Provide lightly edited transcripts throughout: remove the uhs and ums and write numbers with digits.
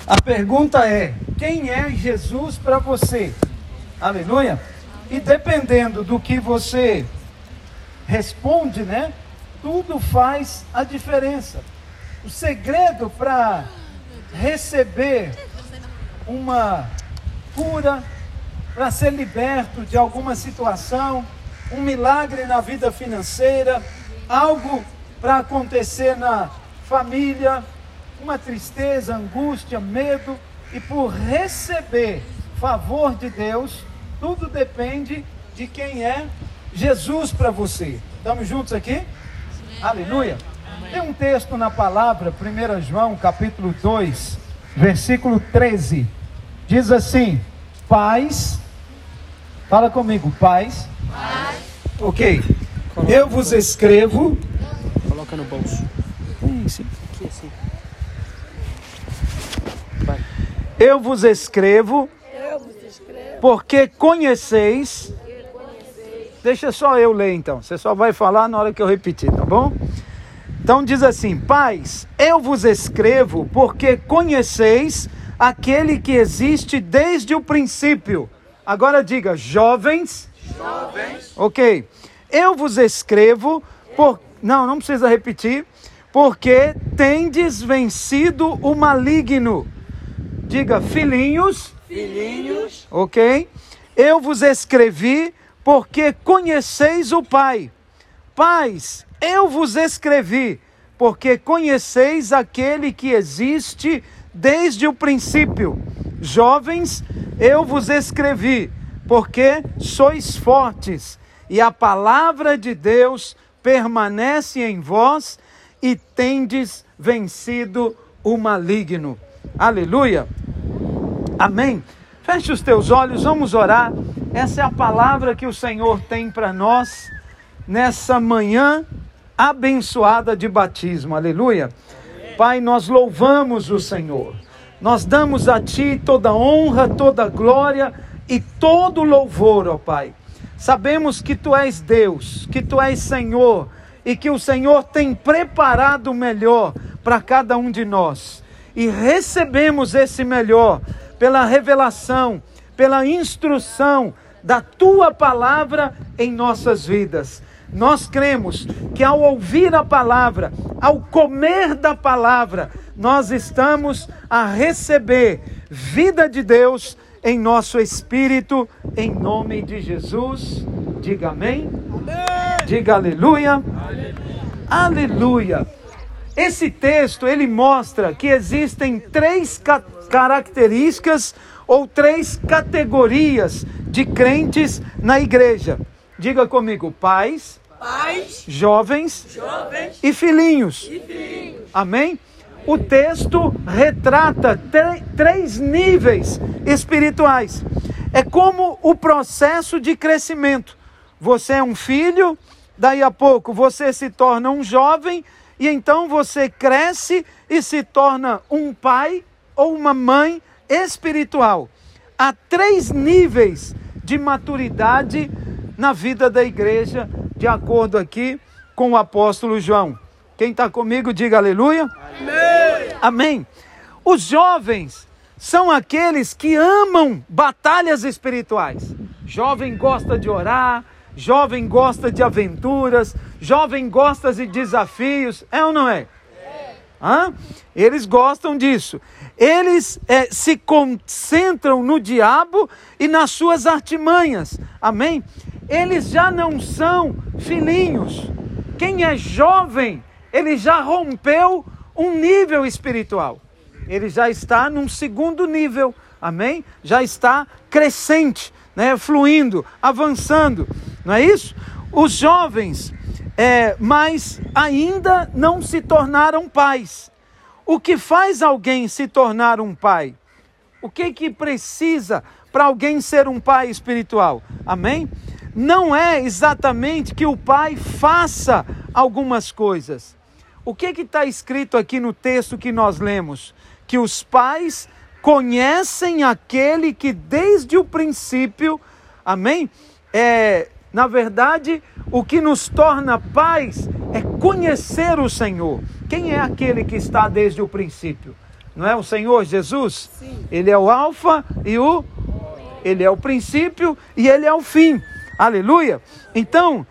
A pergunta é: quem é Jesus para você? Aleluia. E dependendo do que você responde, né? Tudo faz a diferença. O segredo para receber uma cura, para ser liberto de alguma situação, um milagre na vida financeira, algo para acontecer na família, uma tristeza, angústia, medo, e por receber favor de Deus, tudo depende de quem é Jesus para você. Estamos juntos aqui? Aleluia. Tem um texto na palavra, 1 João capítulo 2, versículo 13. Diz assim: paz, fala comigo, paz. Ok. Eu vos escrevo. Coloca no bolso. Sim. Aqui assim. Vai. Eu vos escrevo porque conheceis. Deixa só eu ler então. Você só vai falar na hora que eu repetir, tá bom? Então diz assim: pais, eu vos escrevo porque conheceis aquele que existe desde o princípio. Agora diga, jovens. Ok. Eu vos escrevo por... Não precisa repetir. Porque tendes vencido o maligno. Diga, filhinhos. Ok. Eu vos escrevi porque conheceis o Pai. Pais, eu vos escrevi porque conheceis aquele que existe desde o princípio. Jovens, eu vos escrevi porque sois fortes e a palavra de Deus permanece em vós e tendes vencido o maligno. Aleluia. Amém. Feche os teus olhos, vamos orar. Essa é a palavra que o Senhor tem para nós nessa manhã abençoada de batismo. Aleluia. Pai, nós louvamos o Senhor. Nós damos a Ti toda honra, toda glória e todo louvor, ó Pai. Sabemos que Tu és Deus, que Tu és Senhor e que o Senhor tem preparado o melhor para cada um de nós. E recebemos esse melhor pela revelação, pela instrução da Tua palavra em nossas vidas. Nós cremos que ao ouvir a palavra, ao comer da palavra, nós estamos a receber vida de Deus em nosso espírito, em nome de Jesus. Diga amém. Amém. Diga aleluia. Aleluia. Esse texto, ele mostra que existem três características ou três categorias de crentes na igreja. Diga comigo, pais, jovens e filhinhos. Amém? O texto retrata três níveis espirituais. É como o processo de crescimento. Você é um filho, daí a pouco você se torna um jovem, e então você cresce e se torna um pai ou uma mãe espiritual. Há três níveis de maturidade na vida da igreja, de acordo aqui com o apóstolo João. Quem está comigo, diga aleluia. Amém. Amém. Os jovens são aqueles que amam batalhas espirituais. Jovem gosta de orar, jovem gosta de aventuras, jovem gosta de desafios. É ou não é? Eles gostam disso. Eles se concentram no diabo e nas suas artimanhas. Amém? Eles já não são filhinhos. Quem é jovem, ele já rompeu um nível espiritual. Ele já está num segundo nível. Amém? Já está crescente, né? Fluindo, avançando. Não é isso? Os jovens, mas ainda não se tornaram pais. O que faz alguém se tornar um pai? O que precisa para alguém ser um pai espiritual? Amém? Não é exatamente que o pai faça algumas coisas. O que está escrito aqui no texto que nós lemos? Que os pais conhecem aquele que desde o princípio, amém? Na verdade, o que nos torna pais é conhecer o Senhor. Quem é aquele que está desde o princípio? Não é o Senhor Jesus? Sim. Ele é o alfa e ele é o princípio e ele é o fim. Aleluia. Então,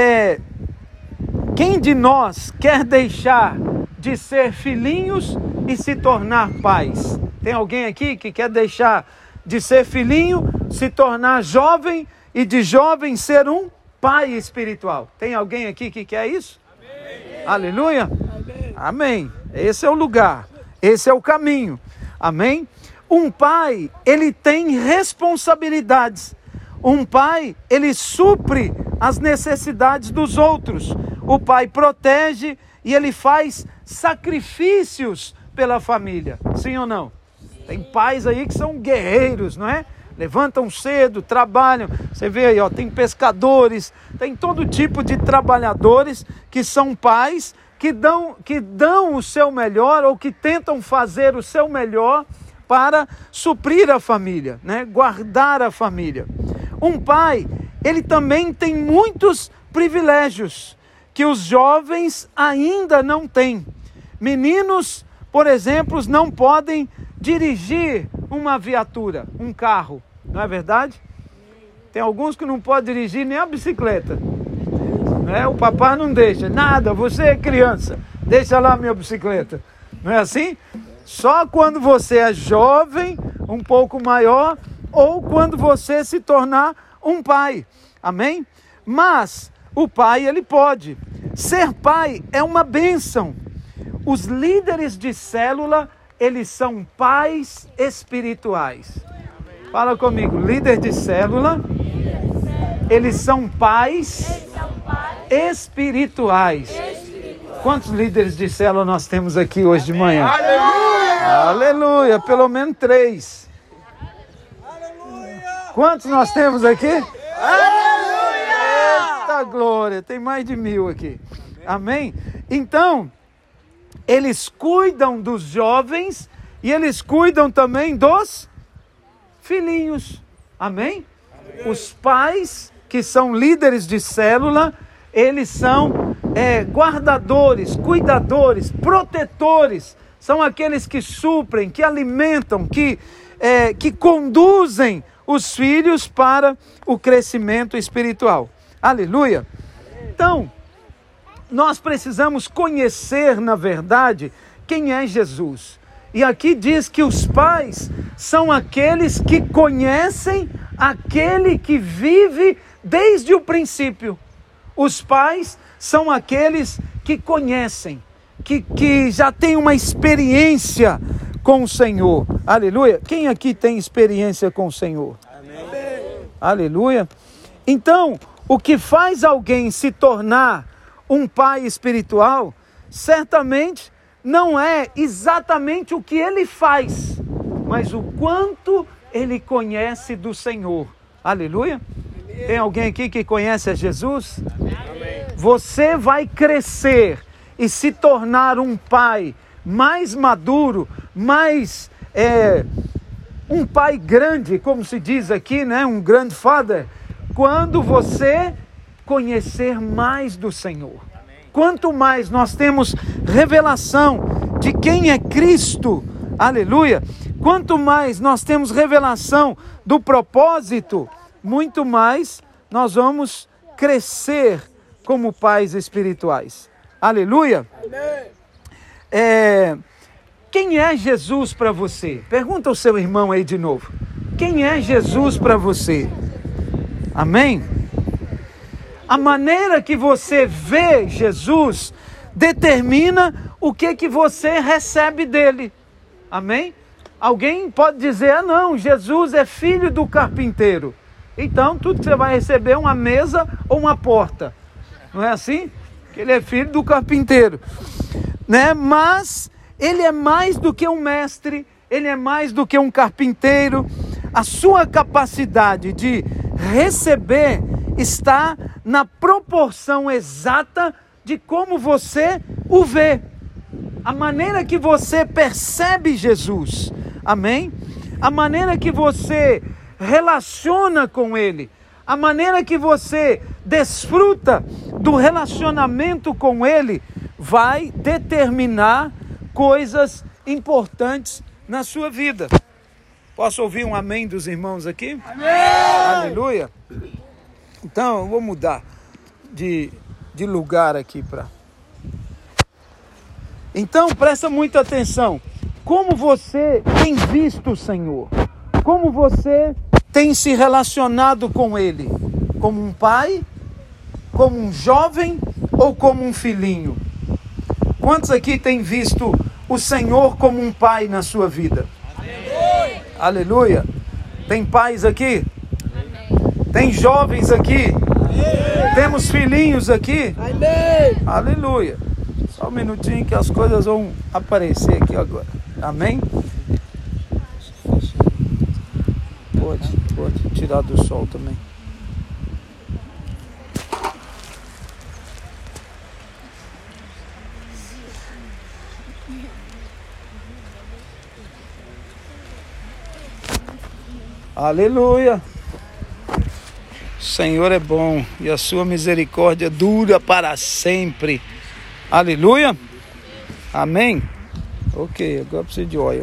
quem de nós quer deixar de ser filhinhos e se tornar pais? Tem alguém aqui que quer deixar de ser filhinho, se tornar jovem e de jovem ser um pai espiritual? Tem alguém aqui que quer isso? Amém. Aleluia. Amém. Amém. Esse é o lugar, esse é o caminho. Amém. Um pai, ele tem responsabilidades. Um pai, ele supre as necessidades dos outros. O pai protege e ele faz sacrifícios pela família. Sim ou não? Tem pais aí que são guerreiros, não é? Levantam cedo, trabalham. Você vê aí, ó, tem pescadores, tem todo tipo de trabalhadores que são pais, que dão o seu melhor ou que tentam fazer o seu melhor para suprir a família, né? Guardar a família. Um pai, ele também tem muitos privilégios que os jovens ainda não têm. Meninos, por exemplo, não podem dirigir uma viatura, um carro, não é verdade? Tem alguns que não podem dirigir nem a bicicleta, né? O papai não deixa, nada, você é criança, deixa lá a minha bicicleta, não é assim? Só quando você é jovem, um pouco maior, ou quando você se tornar um pai, amém? Mas o pai, ele pode. Ser pai é uma bênção. Os líderes de célula, eles são pais espirituais. Fala comigo, líder de célula, eles são pais espirituais. Quantos líderes de célula nós temos aqui hoje de manhã? Aleluia! Aleluia, pelo menos 3. Quantos nós temos aqui? Aleluia! Eita glória, tem mais de 1000 aqui. Amém? Então, eles cuidam dos jovens e eles cuidam também dos filhinhos. Amém? Os pais que são líderes de célula, eles são guardadores, cuidadores, protetores. São aqueles que suprem, que alimentam, que conduzem os filhos para o crescimento espiritual. Aleluia! Então, nós precisamos conhecer, na verdade, quem é Jesus. E aqui diz que os pais são aqueles que conhecem aquele que vive desde o princípio. Os pais são aqueles que conhecem, que já têm uma experiência com o Senhor. Aleluia. Quem aqui tem experiência com o Senhor? Amém. Aleluia. Então, o que faz alguém se tornar um pai espiritual, certamente não é exatamente o que ele faz, mas o quanto ele conhece do Senhor. Aleluia. Tem alguém aqui que conhece a Jesus? Amém. Você vai crescer e se tornar um pai mais maduro, mais um pai grande, como se diz aqui, né? Um grandfather, quando você conhecer mais do Senhor. Amém. Quanto mais nós temos revelação de quem é Cristo, aleluia, quanto mais nós temos revelação do propósito, muito mais nós vamos crescer como pais espirituais. Aleluia. Quem é Jesus para você? Pergunta ao seu irmão aí de novo. Quem é Jesus para você? Amém? A maneira que você vê Jesus determina o que você recebe dele. Amém? Alguém pode dizer, não, Jesus é filho do carpinteiro. Então, tudo que você vai receber é uma mesa ou uma porta. Não é assim? Que ele é filho do carpinteiro. Né? Mas ele é mais do que um mestre, ele é mais do que um carpinteiro. A sua capacidade de receber está na proporção exata de como você o vê. A maneira que você percebe Jesus. Amém? A maneira que você relaciona com ele, a maneira que você desfruta do relacionamento com ele, vai determinar coisas importantes na sua vida. Posso ouvir um amém dos irmãos aqui? Amém! Aleluia! Então, eu vou mudar de lugar aqui para... Então, presta muita atenção. Como você tem visto o Senhor? Como você tem se relacionado com Ele? Como um pai? Como um jovem? Ou como um filhinho? Quantos aqui têm visto o Senhor como um pai na sua vida? Amém. Aleluia! Tem pais aqui? Amém. Tem jovens aqui? Amém. Temos filhinhos aqui? Amém. Aleluia! Só um minutinho que as coisas vão aparecer aqui agora. Amém? Pode tirar do sol também. Aleluia! O Senhor é bom e a sua misericórdia dura para sempre. Aleluia! Amém? Ok, agora preciso de óleo.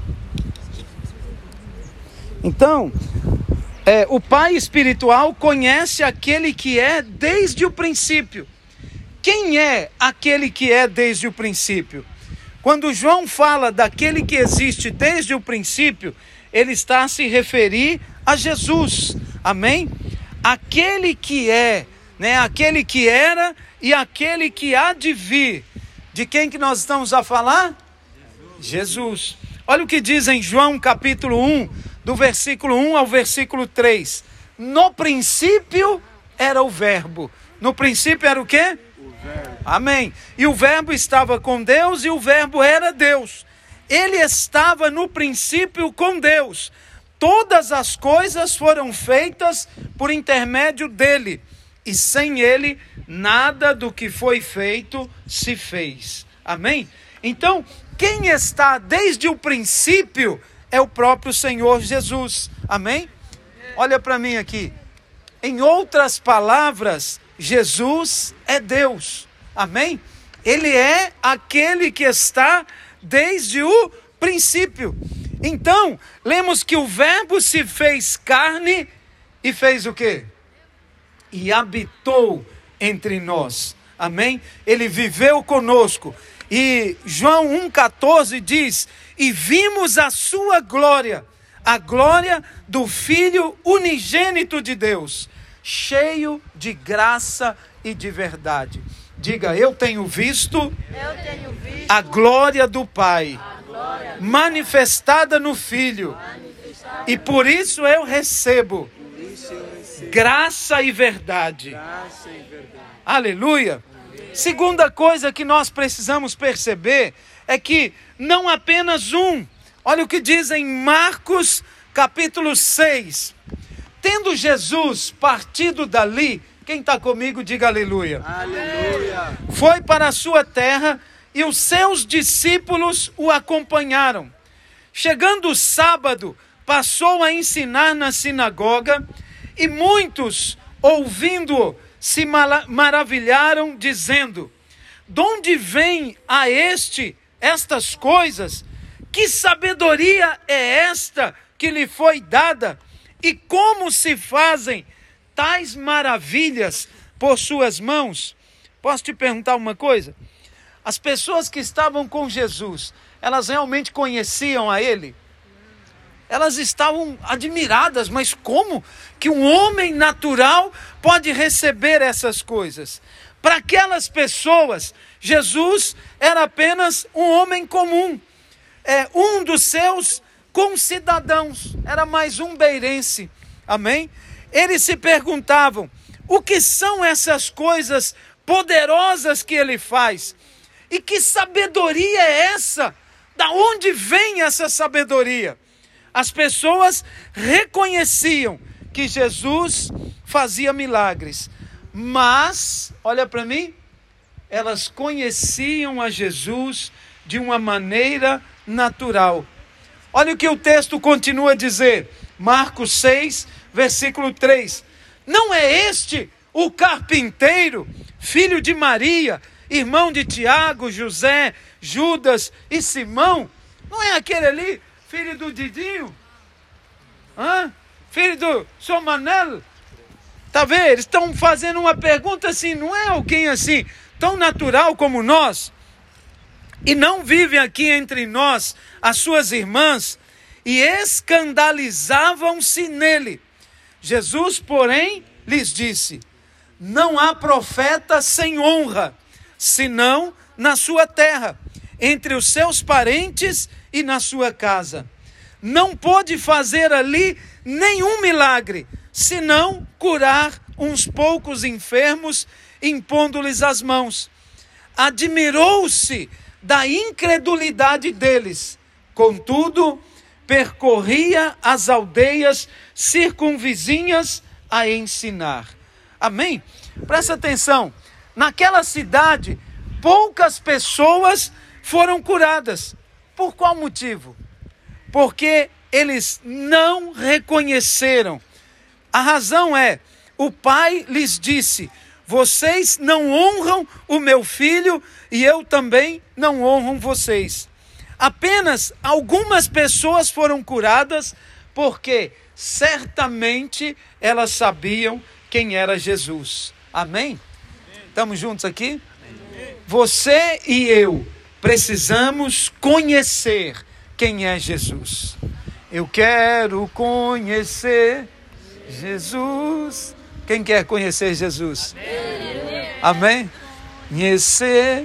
Então, o pai espiritual conhece aquele que é desde o princípio. Quem é aquele que é desde o princípio? Quando João fala daquele que existe desde o princípio, ele está a se referir a Jesus. Amém? Aquele que é, aquele que era e aquele que há de vir. De quem que nós estamos a falar? Jesus. Olha o que diz em João capítulo 1, do versículo 1 ao versículo 3. No princípio era o verbo. No princípio era o quê? O verbo. Amém. E o verbo estava com Deus e o verbo era Deus. Ele estava no princípio com Deus. Todas as coisas foram feitas por intermédio dele. E sem ele, nada do que foi feito se fez. Amém? Então, quem está desde o princípio é o próprio Senhor Jesus. Amém? Olha para mim aqui. Em outras palavras, Jesus é Deus. Amém? Ele é aquele que está desde o princípio. Então, lemos que o verbo se fez carne e fez o quê? E habitou entre nós. Amém? Ele viveu conosco. E João 1,14 diz: e vimos a sua glória, a glória do Filho unigênito de Deus, cheio de graça e de verdade. Diga, eu tenho visto a glória do Pai, manifestada no Filho, e por isso eu recebo graça e verdade. Aleluia! Segunda coisa que nós precisamos perceber é que não apenas um. Olha o que diz em Marcos capítulo 6. Tendo Jesus partido dali, quem está comigo diga aleluia. Aleluia. Foi para a sua terra e os seus discípulos o acompanharam. Chegando o sábado, passou a ensinar na sinagoga e muitos, ouvindo-o, se maravilharam, dizendo: de onde vem a estas coisas? Que sabedoria é esta que lhe foi dada? E como se fazem tais maravilhas por suas mãos? Posso te perguntar uma coisa? As pessoas que estavam com Jesus, elas realmente conheciam a Ele? Elas estavam admiradas, mas como que um homem natural pode receber essas coisas? Para aquelas pessoas, Jesus era apenas um homem comum, um dos seus concidadãos, era mais um beirense, amém? Eles se perguntavam, o que são essas coisas poderosas que ele faz? E que sabedoria é essa? Da onde vem essa sabedoria? As pessoas reconheciam que Jesus fazia milagres, mas, olha para mim, elas conheciam a Jesus de uma maneira natural. Olha o que o texto continua a dizer, Marcos 6, versículo 3. Não é este o carpinteiro, filho de Maria, irmão de Tiago, José, Judas e Simão? Não é aquele ali, filho do Didinho? Hã? Filho do Sr. Manel? Tá vendo? Eles estão fazendo uma pergunta assim, não é alguém assim, tão natural como nós? E não vivem aqui entre nós as suas irmãs? E escandalizavam-se nele. Jesus, porém, lhes disse: não há profeta sem honra, senão na sua terra, entre os seus parentes e na sua casa. Não pôde fazer ali nenhum milagre, senão curar uns poucos enfermos, impondo-lhes as mãos. Admirou-se da incredulidade deles. Contudo, percorria as aldeias circunvizinhas a ensinar. Amém? Presta atenção. Naquela cidade, poucas pessoas foram curadas. Por qual motivo? Porque eles não reconheceram. A razão é, o pai lhes disse: vocês não honram o meu filho e eu também não honro vocês. Apenas algumas pessoas foram curadas porque certamente elas sabiam quem era Jesus. Amém? Estamos juntos aqui? Você e eu precisamos conhecer quem é Jesus. Eu quero conhecer Jesus. Quem quer conhecer Jesus? Amém? Conhecer.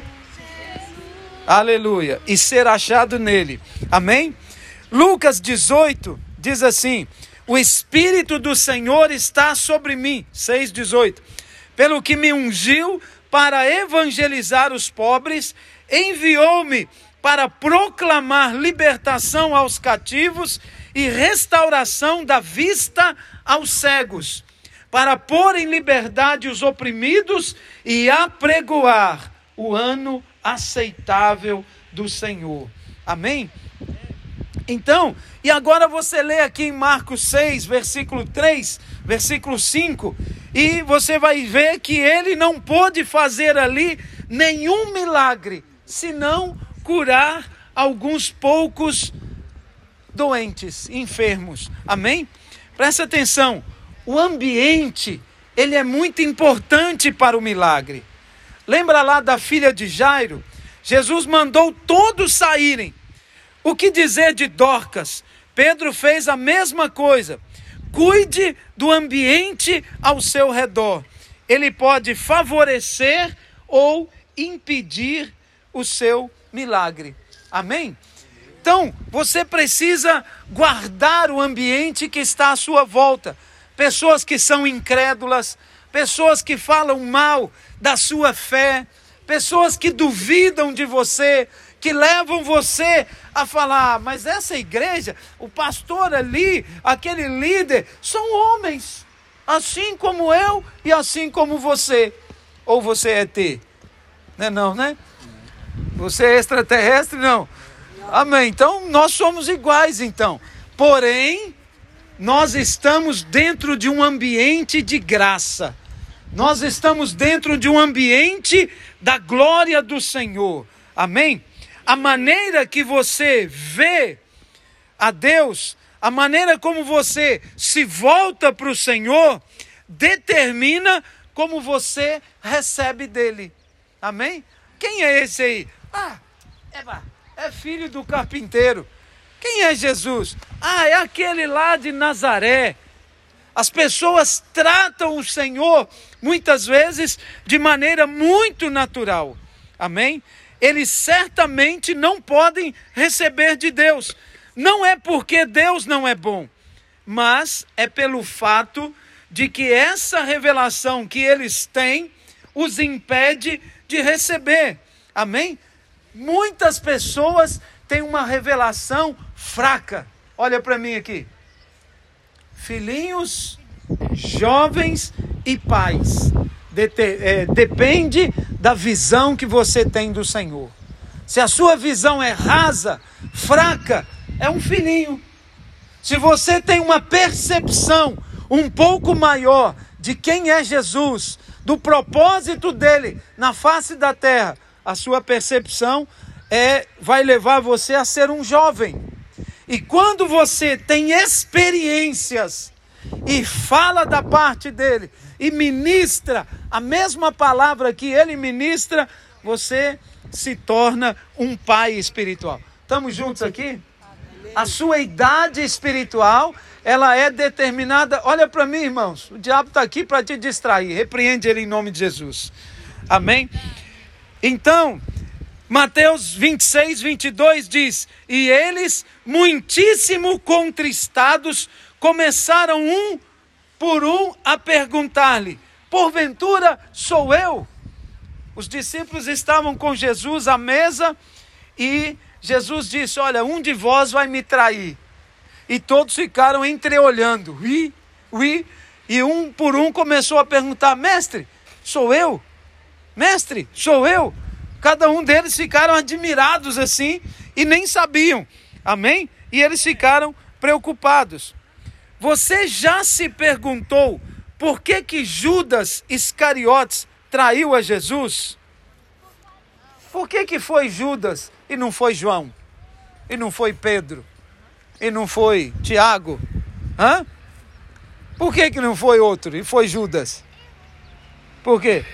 Aleluia. E ser achado nele. Amém? Lucas 18 diz assim: o Espírito do Senhor está sobre mim. 6:18. Pelo que me ungiu para evangelizar os pobres, enviou-me para proclamar libertação aos cativos e restauração da vista aos cegos, para pôr em liberdade os oprimidos e apregoar o ano aceitável do Senhor. Amém? Então, e agora você lê aqui em Marcos 6, versículo 3, versículo 5, e você vai ver que ele não pôde fazer ali nenhum milagre, senão curar alguns poucos doentes, enfermos. Amém? Presta atenção, o ambiente, ele é muito importante para o milagre. Lembra lá da filha de Jairo? Jesus mandou todos saírem. O que dizer de Dorcas? Pedro fez a mesma coisa. Cuide do ambiente ao seu redor. Ele pode favorecer ou impedir o seu milagre. Amém? Então, você precisa guardar o ambiente que está à sua volta. Pessoas que são incrédulas, pessoas que falam mal da sua fé, pessoas que duvidam de você, que levam você a falar: mas essa igreja, o pastor ali, aquele líder, são homens, assim como eu e assim como você. Ou você é ET? Não, né? Você é extraterrestre? Não. Amém. Então, nós somos iguais, então. Porém, nós estamos dentro de um ambiente de graça. Nós estamos dentro de um ambiente da glória do Senhor. Amém? A maneira que você vê a Deus, a maneira como você se volta para o Senhor, determina como você recebe dele. Amém? Quem é esse aí? É filho do carpinteiro. Quem é Jesus? É aquele lá de Nazaré. As pessoas tratam o Senhor, muitas vezes, de maneira muito natural. Amém? Eles certamente não podem receber de Deus. Não é porque Deus não é bom, mas é pelo fato de que essa revelação que eles têm os impede de receber. Amém? Muitas pessoas têm uma revelação fraca. Olha para mim aqui. Filhinhos, jovens e pais. Depende da visão que você tem do Senhor. Se a sua visão é rasa, fraca, é um filhinho. Se você tem uma percepção um pouco maior de quem é Jesus, do propósito dele na face da terra, a sua percepção vai levar você a ser um jovem. E quando você tem experiências e fala da parte dele e ministra a mesma palavra que ele ministra, você se torna um pai espiritual. Estamos juntos aqui? A sua idade espiritual, ela é determinada. Olha para mim, irmãos, o diabo está aqui para te distrair. Repreende ele em nome de Jesus. Amém? Então, Mateus 26, 22 diz: e eles, muitíssimo contristados, começaram um por um a perguntar-lhe: porventura sou eu? Os discípulos estavam com Jesus à mesa e Jesus disse: olha, um de vós vai me trair. E todos ficaram entreolhando. E um por um começou a perguntar: mestre, sou eu? Mestre, sou eu? Cada um deles ficaram admirados assim e nem sabiam. Amém? E eles ficaram preocupados. Você já se perguntou por que Judas Iscariotes traiu a Jesus? Por que foi Judas e não foi João? E não foi Pedro? E não foi Tiago? Hã? Por que não foi outro e foi Judas? Por quê?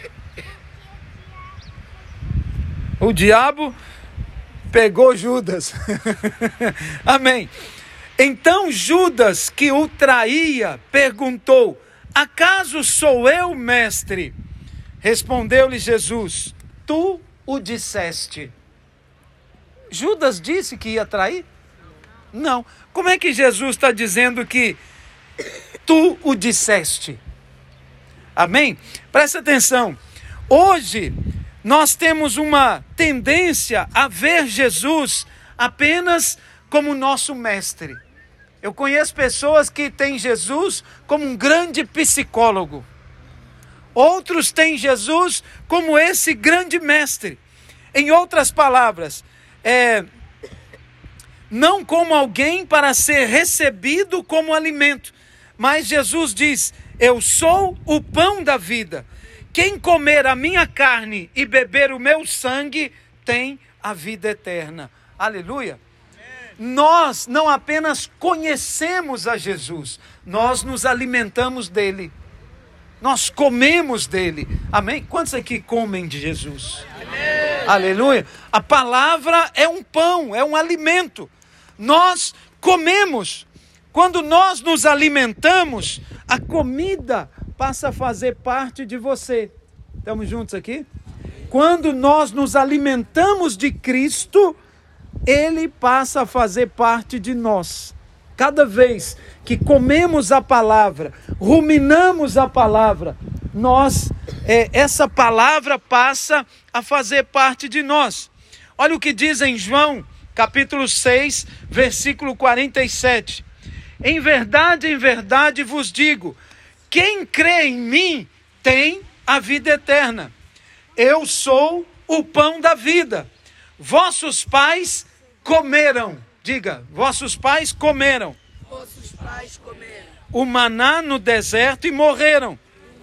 O diabo pegou Judas. Amém. Então Judas, que o traía, perguntou: acaso sou eu, mestre? Respondeu-lhe Jesus: tu o disseste. Judas disse que ia trair? Não. Como é que Jesus está dizendo que tu o disseste? Amém? Presta atenção. Hoje nós temos uma tendência a ver Jesus apenas como nosso mestre. Eu conheço pessoas que têm Jesus como um grande psicólogo. Outros têm Jesus como esse grande mestre. Em outras palavras, não como alguém para ser recebido como alimento. Mas Jesus diz: eu sou o pão da vida. Quem comer a minha carne e beber o meu sangue tem a vida eterna. Aleluia. Nós não apenas conhecemos a Jesus, nós nos alimentamos dele. Nós comemos dele. Amém? Quantos aqui comem de Jesus? Amém. Aleluia. A palavra é um pão, é um alimento. Nós comemos. Quando nós nos alimentamos, a comida passa a fazer parte de você. Estamos juntos aqui? Quando nós nos alimentamos de Cristo, ele passa a fazer parte de nós. Cada vez que comemos a palavra, ruminamos a palavra, essa palavra passa a fazer parte de nós. Olha o que diz em João, capítulo 6, versículo 47. Em verdade vos digo, quem crê em mim tem a vida eterna. Eu sou o pão da vida. Vossos pais comeram. Diga, vossos pais comeram. Vossos pais comeram o maná no deserto e morreram.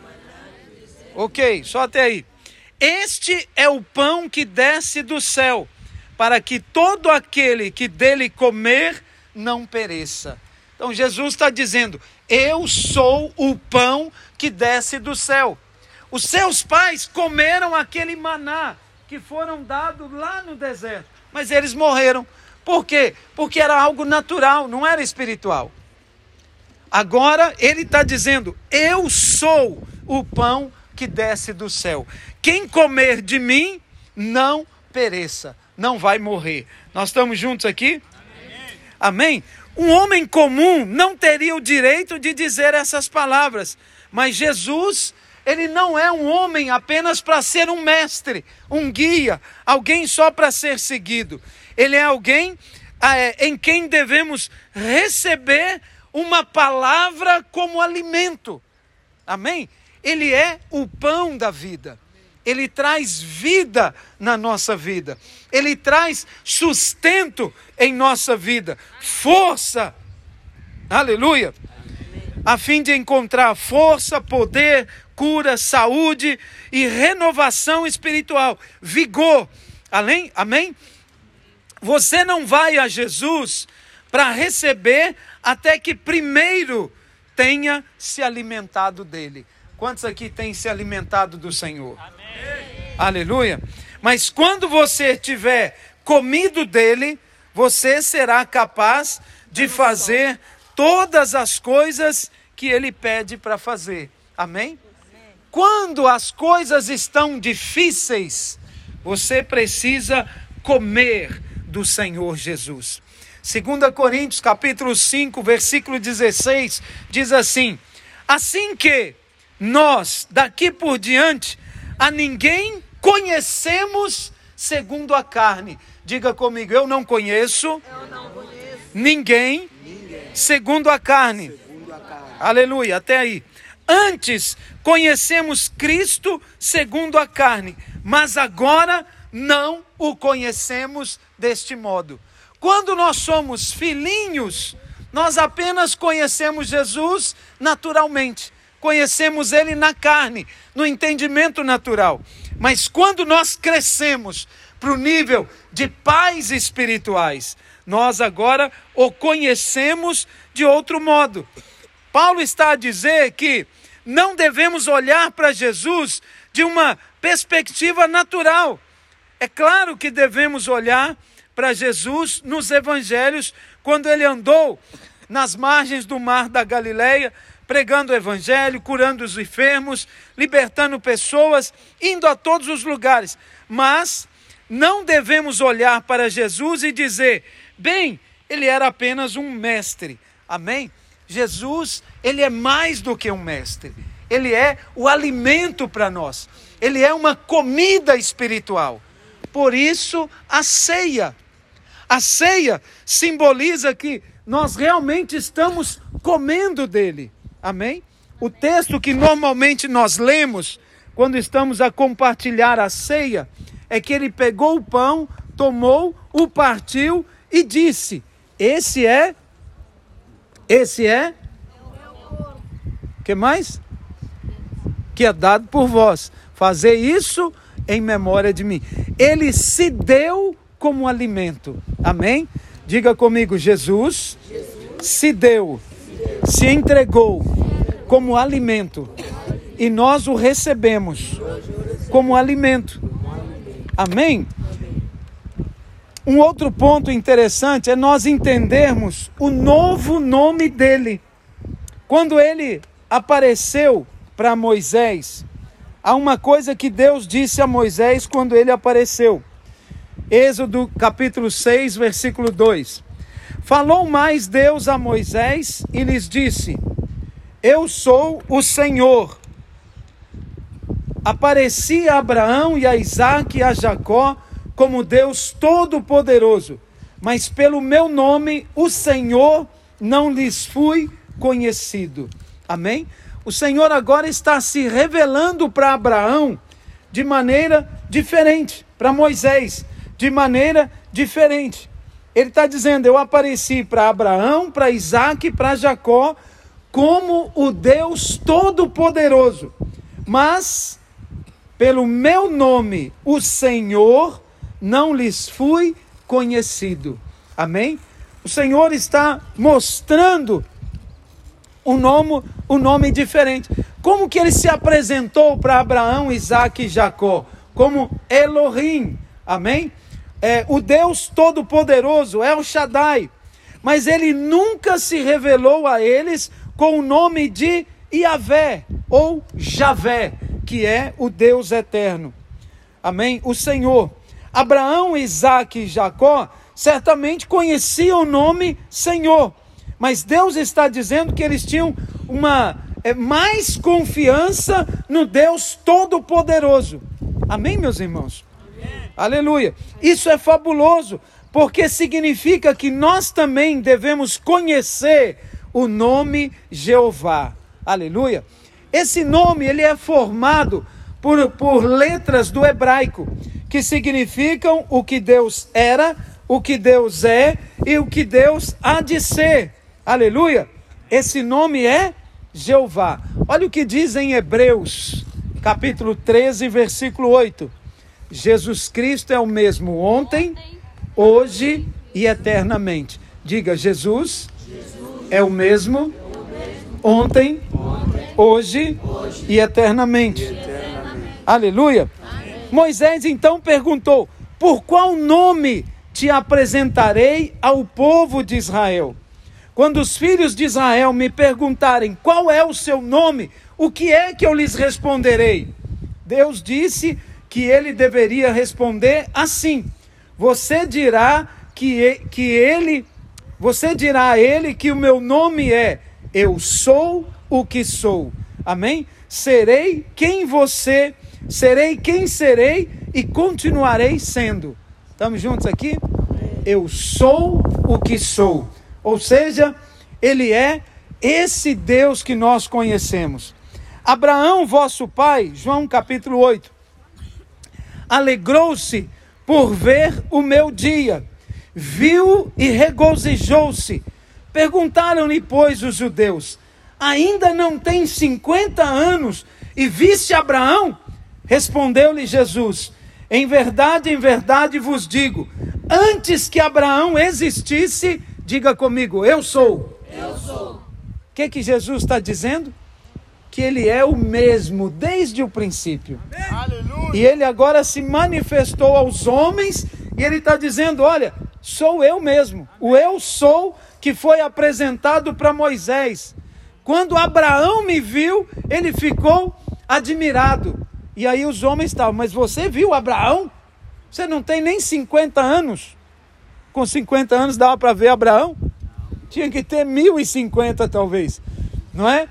Ok, só até aí. Este é o pão que desce do céu, para que todo aquele que dele comer não pereça. Então Jesus está dizendo: eu sou o pão que desce do céu. Os seus pais comeram aquele maná que foram dados lá no deserto, mas eles morreram. Por quê? Porque era algo natural, não era espiritual. Agora ele está dizendo: eu sou o pão que desce do céu. Quem comer de mim não pereça, não vai morrer. Nós estamos juntos aqui? Amém? Um homem comum não teria o direito de dizer essas palavras, mas Jesus, ele não é um homem apenas para ser um mestre, um guia, alguém só para ser seguido. Ele é alguém em quem devemos receber uma palavra como alimento. Amém? Ele é o pão da vida. Ele traz vida na nossa vida. Ele traz sustento em nossa vida. Força. Aleluia. A fim de encontrar força, poder, cura, saúde e renovação espiritual. Vigor. Amém? Você não vai a Jesus para receber até que primeiro tenha se alimentado dele. Quantos aqui têm se alimentado do Senhor? Amém. Aleluia. Mas quando você tiver comido dele, você será capaz de fazer todas as coisas que ele pede para fazer. Amém? Quando as coisas estão difíceis, você precisa comer do Senhor Jesus. 2 Coríntios capítulo 5, versículo 16, diz assim: assim que nós, daqui por diante, a ninguém conhecemos segundo a carne. Diga comigo, eu não conheço ninguém segundo a carne. Aleluia, até aí. Antes conhecemos Cristo segundo a carne, mas agora não o conhecemos deste modo. Quando nós somos filhinhos, nós apenas conhecemos Jesus naturalmente. Conhecemos ele na carne, no entendimento natural. Mas quando nós crescemos para o nível de pais espirituais, nós agora o conhecemos de outro modo. Paulo está a dizer que não devemos olhar para Jesus de uma perspectiva natural. É claro que devemos olhar para Jesus nos evangelhos, quando ele andou nas margens do mar da Galileia, pregando o evangelho, curando os enfermos, libertando pessoas, indo a todos os lugares. Mas não devemos olhar para Jesus e dizer, bem, ele era apenas um mestre. Amém? Jesus, ele é mais do que um mestre. Ele é o alimento para nós. Ele é uma comida espiritual. Por isso, a ceia. A ceia simboliza que nós realmente estamos comendo dele. Amém? O texto que normalmente nós lemos, quando estamos a compartilhar a ceia, é que ele pegou o pão, tomou, o partiu e disse, esse é... que mais? Que é dado por vós. Fazer isso em memória de mim. Ele se deu como alimento. Amém? Diga comigo, Jesus se deu, se entregou como alimento. E nós o recebemos como alimento. Amém? Um outro ponto interessante é nós entendermos o novo nome dele. Quando ele apareceu para Moisés, há uma coisa que Deus disse a Moisés quando ele apareceu. Êxodo capítulo 6, versículo 2. Falou mais Deus a Moisés e lhes disse, eu sou o Senhor. Apareci a Abraão e a Isaque e a Jacó como Deus Todo-Poderoso, mas pelo meu nome, o Senhor, não lhes fui conhecido. Amém? O Senhor agora está se revelando para Abraão de maneira diferente, para Moisés, de maneira diferente. Ele está dizendo, eu apareci para Abraão, para Isaque, para Jacó, como o Deus Todo-Poderoso, mas pelo meu nome, o Senhor, não lhes fui conhecido. Amém? O Senhor está mostrando um nome diferente. Como que ele se apresentou para Abraão, Isaque e Jacó? Como Elohim. Amém? O Deus Todo-Poderoso, El Shaddai. Mas ele nunca se revelou a eles com o nome de Yahvé ou Javé, que é o Deus eterno. Amém? O Senhor. Abraão, Isaque e Jacó certamente conheciam o nome Senhor, mas Deus está dizendo que eles tinham mais confiança no Deus Todo-Poderoso. Amém, meus irmãos? Amém. Aleluia. Isso é fabuloso, porque significa que nós também devemos conhecer o nome Jeová. Aleluia. Esse nome, ele é formado por letras do hebraico, que significam o que Deus era, o que Deus é e o que Deus há de ser. Aleluia. Esse nome é Jeová. Olha o que diz em Hebreus, capítulo 13, versículo 8. Jesus Cristo é o mesmo ontem, hoje e eternamente. Diga, Jesus é o mesmo ontem, hoje e eternamente. Aleluia. Moisés então perguntou: por qual nome te apresentarei ao povo de Israel? Quando os filhos de Israel me perguntarem qual é o seu nome, o que é que eu lhes responderei? Deus disse que ele deveria responder assim: você dirá a ele que o meu nome é Eu Sou o que Sou. Amém? Serei quem serei e continuarei sendo. Estamos juntos aqui? Eu sou o que sou. Ou seja, ele é esse Deus que nós conhecemos. Abraão, vosso pai, João capítulo 8, alegrou-se por ver o meu dia, viu e regozijou-se. Perguntaram-lhe, pois, os judeus: ainda não tem 50 anos e viste Abraão? Respondeu-lhe Jesus: em verdade vos digo, antes que Abraão existisse, diga comigo, eu sou. Eu sou. O que Jesus está dizendo? Que ele é o mesmo desde o princípio. Aleluia. E ele agora se manifestou aos homens e ele está dizendo: olha, sou eu mesmo. O eu sou que foi apresentado para Moisés. Quando Abraão me viu, ele ficou admirado. E aí os homens estavam: mas você viu Abraão? Você não tem nem 50 anos. Com 50 anos dava para ver Abraão? Tinha que ter 1050 talvez, não é?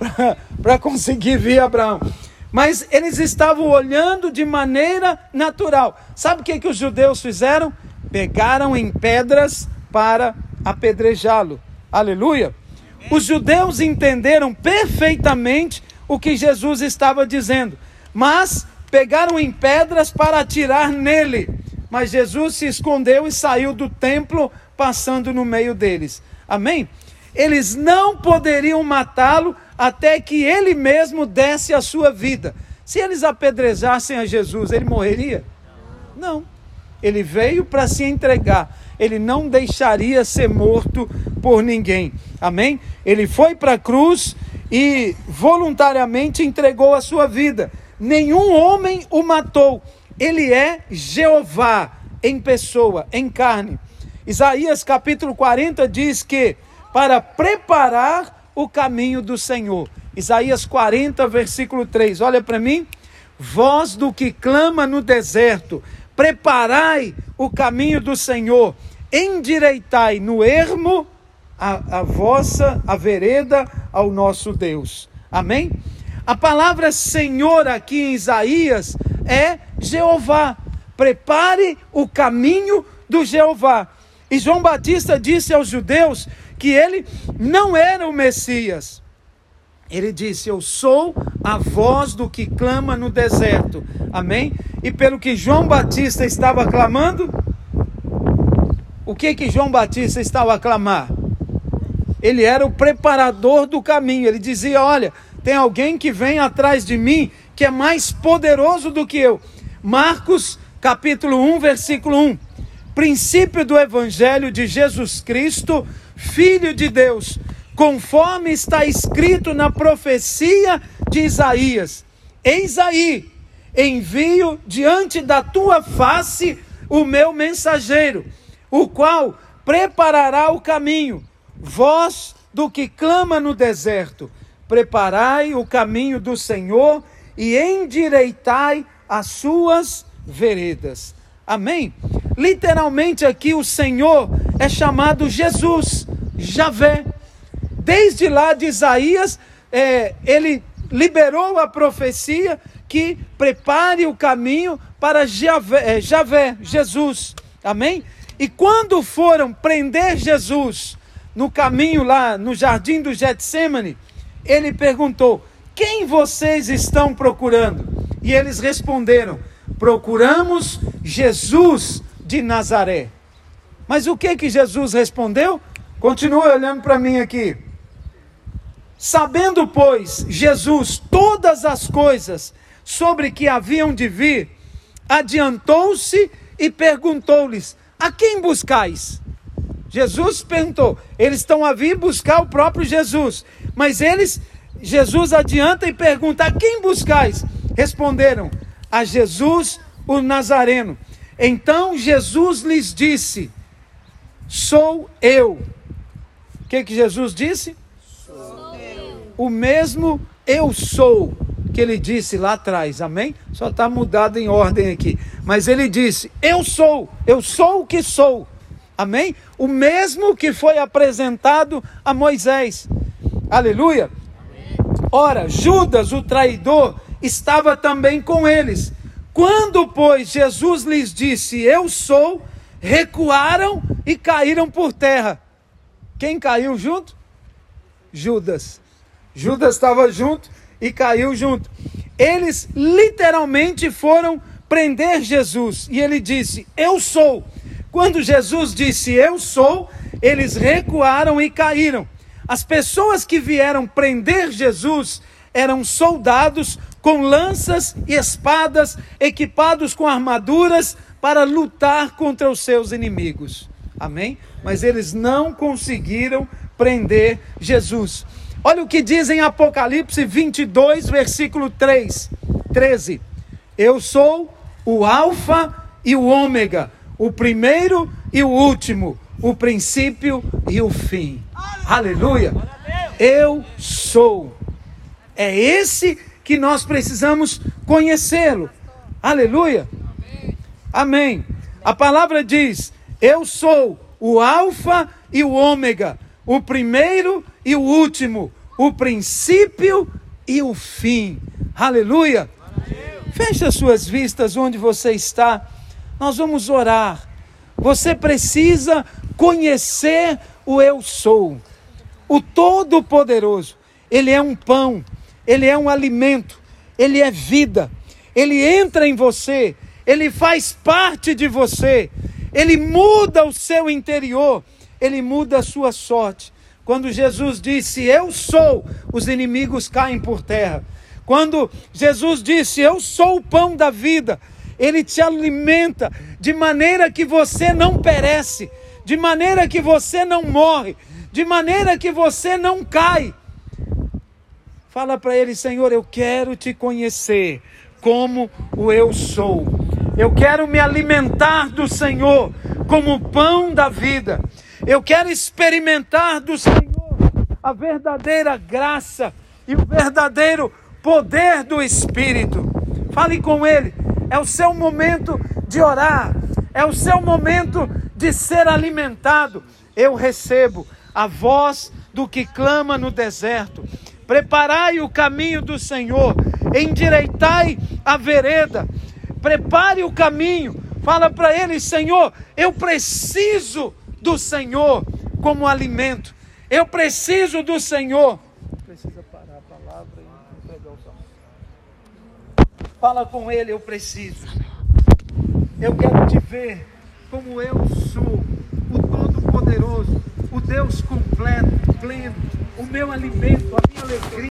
Para conseguir ver Abraão. Mas eles estavam olhando de maneira natural. Sabe o que os judeus fizeram? Pegaram em pedras para apedrejá-lo. Aleluia! Os judeus entenderam perfeitamente o que Jesus estava dizendo, mas pegaram em pedras para atirar nele. Mas Jesus se escondeu e saiu do templo, passando no meio deles. Amém? Eles não poderiam matá-lo até que ele mesmo desse a sua vida. Se eles apedrejassem a Jesus, ele morreria? Não. Ele veio para se entregar. Ele não deixaria ser morto por ninguém. Amém? Ele foi para a cruz e voluntariamente entregou a sua vida. Nenhum homem o matou. Ele é Jeová em pessoa, em carne. Isaías capítulo 40 diz que para preparar o caminho do Senhor. Isaías 40, versículo 3. Olha para mim. Voz do que clama no deserto, preparai o caminho do Senhor, endireitai no ermo a vereda ao nosso Deus. Amém? A palavra Senhor aqui em Isaías é Jeová. Prepare o caminho do Jeová. E João Batista disse aos judeus que ele não era o Messias. Ele disse: eu sou a voz do que clama no deserto. Amém? E pelo que João Batista estava clamando, o que João Batista estava a clamar? Ele era o preparador do caminho. Ele dizia: olha, tem alguém que vem atrás de mim, que é mais poderoso do que eu. Marcos capítulo 1, versículo 1. Princípio do Evangelho de Jesus Cristo, Filho de Deus, conforme está escrito na profecia de Isaías: eis aí, envio diante da tua face o meu mensageiro, o qual preparará o caminho. Voz do que clama no deserto, preparai o caminho do Senhor e endireitai as suas veredas. Amém? Literalmente aqui o Senhor é chamado Jesus, Javé. Desde lá de Isaías, ele liberou a profecia que prepare o caminho para Javé, Jesus. Amém? E quando foram prender Jesus no caminho lá no jardim do Getsêmani, ele perguntou: quem vocês estão procurando? E eles responderam: procuramos Jesus de Nazaré. Mas o que Jesus respondeu? Continua olhando para mim aqui. Sabendo, pois, Jesus todas as coisas sobre que haviam de vir, adiantou-se e perguntou-lhes: a quem buscais? Jesus perguntou, eles estão a vir buscar o próprio Jesus, mas Jesus adianta e pergunta, a quem buscais? Responderam, a Jesus o Nazareno. Então Jesus lhes disse, sou eu. O que Jesus disse? Sou eu. O mesmo eu sou que ele disse lá atrás, amém? Só está mudado em ordem aqui. Mas ele disse, eu sou o que sou, amém? O mesmo que foi apresentado a Moisés, aleluia. Amém. Ora, Judas, o traidor, estava também com eles. Quando, pois, Jesus lhes disse, eu sou, recuaram e caíram por terra. Quem caiu junto? Judas. Judas estava junto e caiu junto. Eles literalmente foram prender Jesus. E ele disse, eu sou. Quando Jesus disse, eu sou, eles recuaram e caíram. As pessoas que vieram prender Jesus eram soldados com lanças e espadas, equipados com armaduras para lutar contra os seus inimigos. Amém? Mas eles não conseguiram prender Jesus. Olha o que diz em Apocalipse 22, versículo 13. Eu sou o Alfa e o Ômega, o primeiro e o último, o princípio e o fim. Aleluia! Eu sou. É esse que nós precisamos conhecê-lo. Aleluia! Amém. A palavra diz, eu sou o Alfa e o Ômega, o primeiro e o último, o princípio e o fim. Aleluia! Feche as suas vistas onde você está. Nós vamos orar. Você precisa conhecer o eu sou. O Todo-Poderoso. Ele é um pão. Ele é um alimento. Ele é vida. Ele entra em você. Ele faz parte de você. Ele muda o seu interior. Ele muda a sua sorte. Quando Jesus disse, eu sou, os inimigos caem por terra. Quando Jesus disse, eu sou o pão da vida, ele te alimenta de maneira que você não perece, de maneira que você não morre, de maneira que você não cai. Fala para ele, Senhor, eu quero te conhecer como o eu sou. Eu quero me alimentar do Senhor como o pão da vida. Eu quero experimentar do Senhor a verdadeira graça e o verdadeiro poder do Espírito. Fale com Ele. É o seu momento de orar. É o seu momento de ser alimentado. Eu recebo a voz do que clama no deserto. Preparai o caminho do Senhor. Endireitai a vereda. Prepare o caminho. Fala para Ele, Senhor, eu preciso do Senhor como alimento. Eu preciso do Senhor. Precisa parar a palavra e entregar o salmo. Fala com Ele, eu preciso. Eu quero te ver como eu sou, o Todo-Poderoso, o Deus completo, pleno, o meu alimento, a minha alegria.